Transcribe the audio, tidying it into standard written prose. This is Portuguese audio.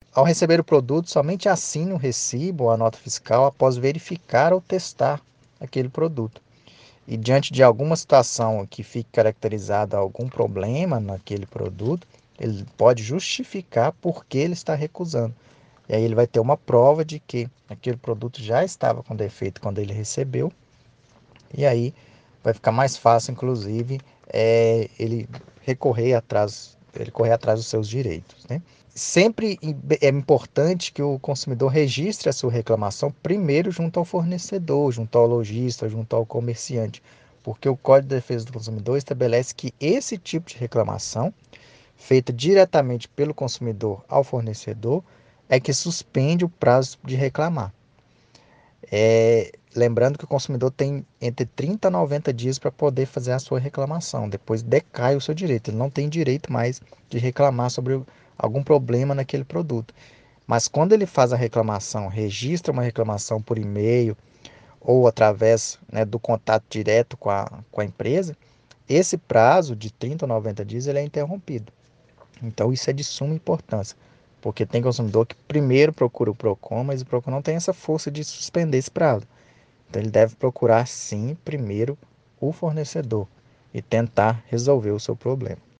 Ao receber o produto, somente assine o recibo ou a nota fiscal após verificar ou testar aquele produto. E diante de alguma situação que fique caracterizada algum problema naquele produto, ele pode justificar por que ele está recusando. E aí ele vai ter uma prova de que aquele produto já estava com defeito quando ele recebeu. E aí vai ficar mais fácil, inclusive, ele correr atrás dos seus direitos, né? Sempre é importante que o consumidor registre a sua reclamação primeiro junto ao fornecedor, junto ao lojista, junto ao comerciante, porque o Código de Defesa do Consumidor estabelece que esse tipo de reclamação, feita diretamente pelo consumidor ao fornecedor, é que suspende o prazo de reclamar. Lembrando que o consumidor tem entre 30 a 90 dias para poder fazer a sua reclamação. Depois decai o seu direito. Ele não tem direito mais de reclamar sobre algum problema naquele produto. Mas quando ele faz a reclamação, registra uma reclamação por e-mail ou através, né, do contato direto com a empresa, esse prazo de 30 a 90 dias ele é interrompido. Então isso é de suma importância, porque tem consumidor que primeiro procura o Procon, mas o Procon não tem essa força de suspender esse prazo. Então ele deve procurar sim primeiro o fornecedor e tentar resolver o seu problema.